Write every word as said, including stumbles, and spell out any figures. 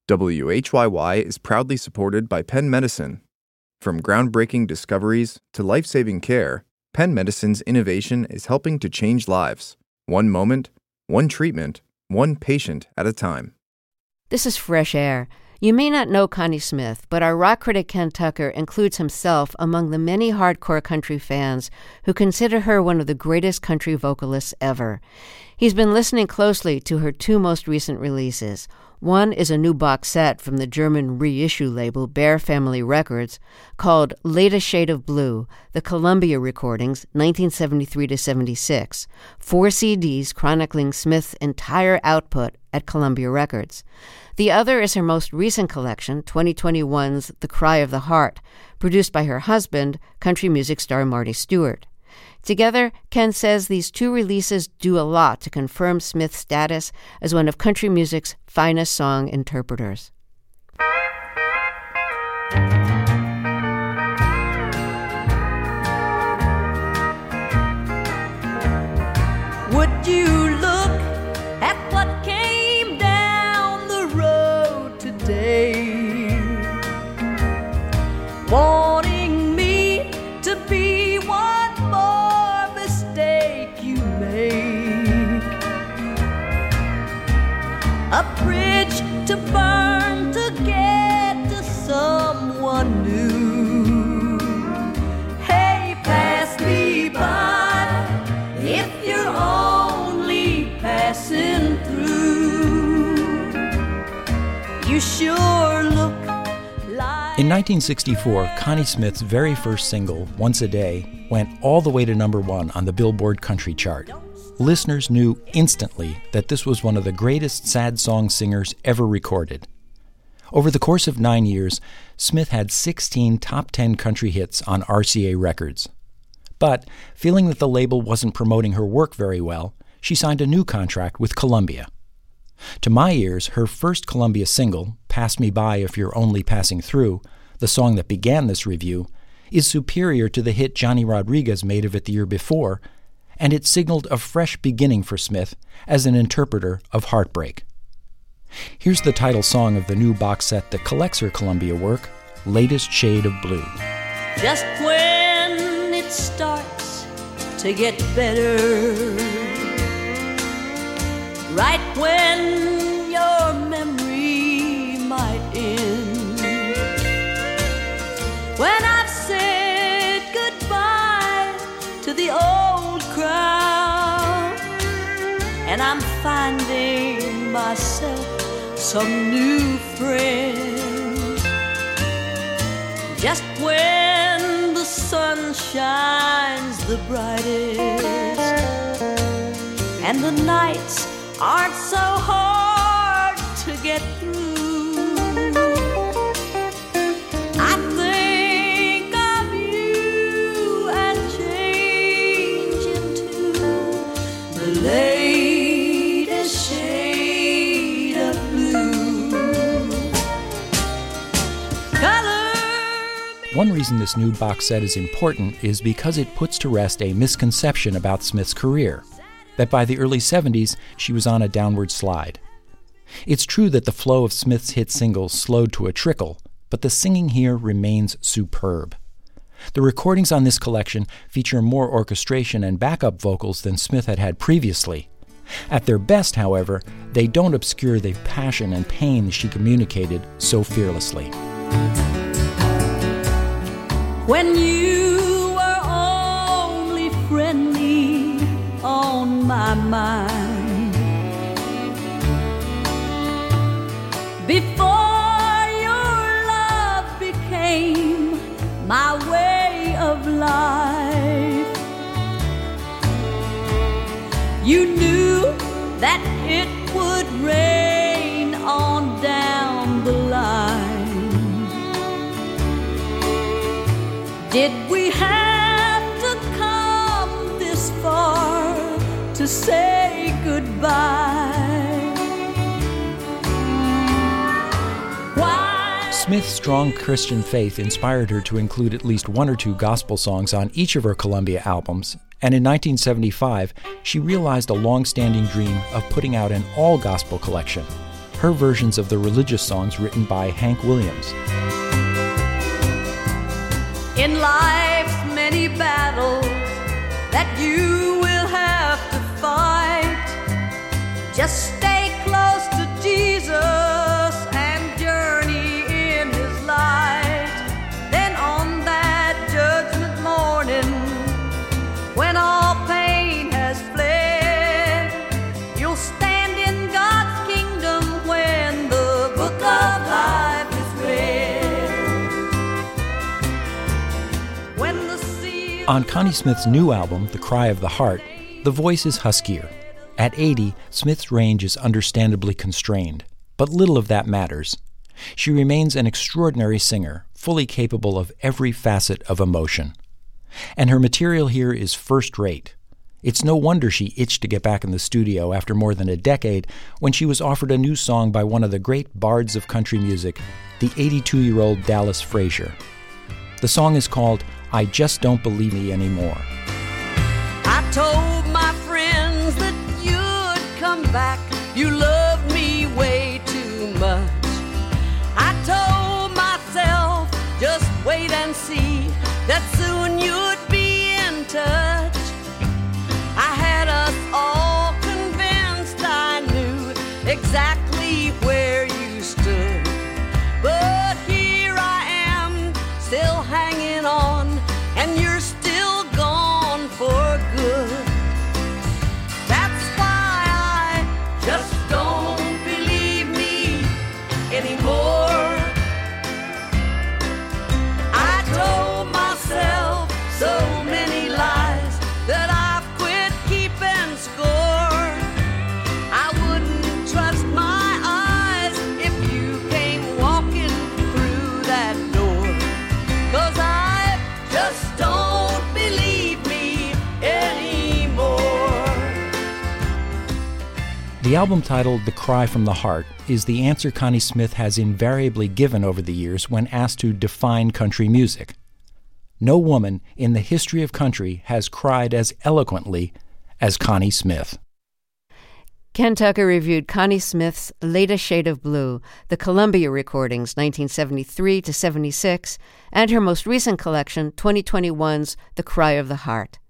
W H Y Y is proudly supported by Penn Medicine. From groundbreaking discoveries to life-saving care, Penn Medicine's innovation is helping to change lives, one moment, one treatment, one patient at a time. This is Fresh Air. You may not know Connie Smith, but our rock critic Ken Tucker includes himself among the many hardcore country fans who consider her one of the greatest country vocalists ever. He's been listening closely to her two most recent releases. One is a new box set from the German reissue label Bear Family Records called Latest Shade of Blue, the Columbia Recordings, nineteen seventy-three to seventy-six, four C Ds chronicling Smith's entire output at Columbia Records. The other is her most recent collection, twenty twenty-one's The Cry of the Heart, produced by her husband, country music star Marty Stewart. Together, Ken says these two releases do a lot to confirm Smith's status as one of country music's finest song interpreters. Would you look at what came down the road today? Wanting me to be one more mistake you make. A bridge to burn to get to someone new. Hey, pass me by if you're only passing through. You sure look like... In nineteen sixty-four, Connie Smith's very first single, Once a Day, went all the way to number one on the Billboard Country chart. Listeners knew instantly that this was one of the greatest sad song singers ever recorded. Over the course of nine years, Smith had sixteen top ten country hits on R C A Records. But, feeling that the label wasn't promoting her work very well, she signed a new contract with Columbia. To my ears, her first Columbia single, Pass Me By If You're Only Passing Through, the song that began this review, is superior to the hit Johnny Rodriguez made of it the year before, and it signaled a fresh beginning for Smith as an interpreter of heartbreak. Here's the title song of the new box set that collects her Columbia work, Latest Shade of Blue. Just when it starts to get better, right when your memory might end, when I've said goodbye to the old crowd and I'm finding myself some new friends, just when the sun shines the brightest and the nights aren't so hard to get through, I think of you and change into the latest shade of blue. Color me. One reason this new box set is important is because it puts to rest a misconception about Smith's career, that by the early seventies, she was on a downward slide. It's true that the flow of Smith's hit singles slowed to a trickle, but the singing here remains superb. The recordings on this collection feature more orchestration and backup vocals than Smith had had previously. At their best, however, they don't obscure the passion and pain she communicated so fearlessly. When you were only friendly on my mind, before your love became my way of life, you knew that it would rain on down the line. Did we have to come this far to say goodbye? Why? Smith's strong Christian faith inspired her to include at least one or two gospel songs on each of her Columbia albums, and in nineteen seventy-five, she realized a long-standing dream of putting out an all-gospel collection. her versions of the religious songs written by Hank Williams. In life's many battles that you will have to fight, just stay close to Jesus and journey in His light. Then on that judgment morning, when all pain has fled, you'll stand in God's kingdom when the book of life is read. When the seal On Connie Smith's new album, The Cry of the Heart, the voice is huskier. At eighty, Smith's range is understandably constrained, but little of that matters. She remains an extraordinary singer, fully capable of every facet of emotion. And her material here is first-rate. It's no wonder she itched to get back in the studio after more than a decade when she was offered a new song by one of the great bards of country music, the eighty-two-year-old Dallas Frazier. The song is called I Just Don't Believe Me Anymore. I told my friends that you'd come back. You loved me way too much. I told myself, just wait and see, that soon you'd be in touch. I had us all convinced I knew exactly where you stood. But here I am, still hanging on, and you're still gone for good. That's why I just don't believe me anymore. I told myself so many lies that I've quit keeping score. I wouldn't trust my eyes if you came walking through that door. 'Cause I just don't believe me anymore. The album titled The Cry from the Heart is the answer Connie Smith has invariably given over the years when asked to define country music. No woman in the history of country has cried as eloquently as Connie Smith. Ken Tucker reviewed Connie Smith's latest shade of blue, the Columbia recordings nineteen seventy-three to seventy-six, and her most recent collection, twenty twenty-one's The Cry of the Heart.